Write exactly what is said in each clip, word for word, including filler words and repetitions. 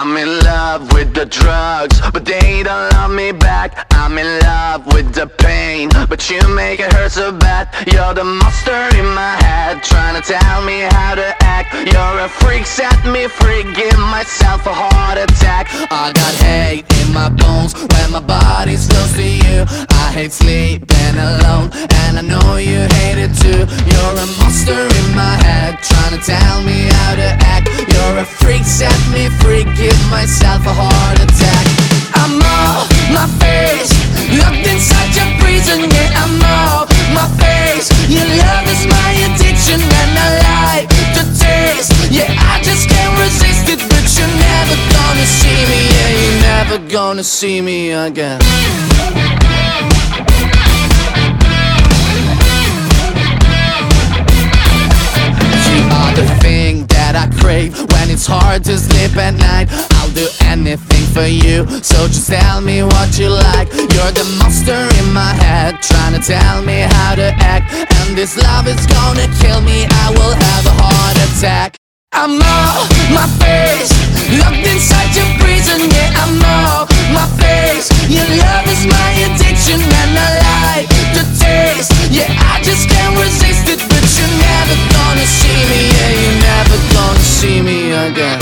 I'm in love with the drugs, but they don't love me back. I'm in love with the pain, but you make it hurt so bad. You're the monster in my head, trying to tell me how to act. You're a freak, set me free, give myself a heart attack. I got hate in my bones when my body's close to you. I hate sleeping alone, and I know you hate it too. You're a monster in my head, trying to tell me how to act. You're a freak, set me free, give myself a heart attack. I'm off my face, locked inside your prison. Yeah, I'm off my face. Your love is my addiction, and I like the taste. Yeah, I just can't resist it, but you're never gonna see me. Yeah, you're never gonna see me again. You are the thing that I crave when it's hard to sleep at night. I'll do anything for you, so just tell me what you like. You're the monster in my head, trying to tell me how to act. And this love is gonna kill me, I will have a heart attack. I'm off my face, locked inside your prison. Yeah, I'm off my face. Your love is my addiction, and I like the taste. Yeah, I just can't resist it, but you're never gonna see me. Yeah, you're never gonna see me again.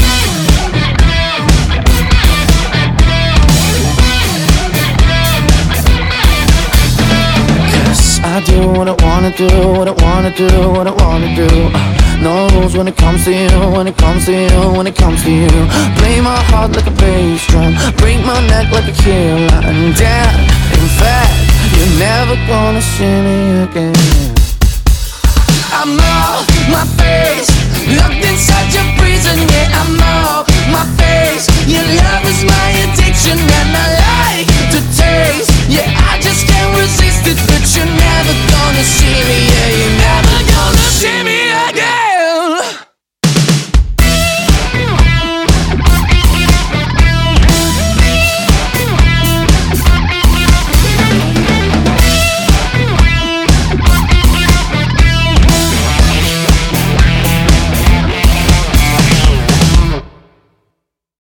I do what I wanna do, what I wanna do, what I wanna do. No rules when it comes to you, when it comes to you, when it comes to you. Play my heart like a bass drum, break my neck like a killer. And damn, in fact, you're never gonna see me again. I'm off my face, locked inside your prison. Yeah, I'm off my face. Your love is my addiction, and I